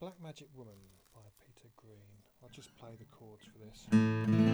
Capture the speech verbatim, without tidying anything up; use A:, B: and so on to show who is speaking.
A: Black Magic Woman by Peter Green. I'll just play the chords for this.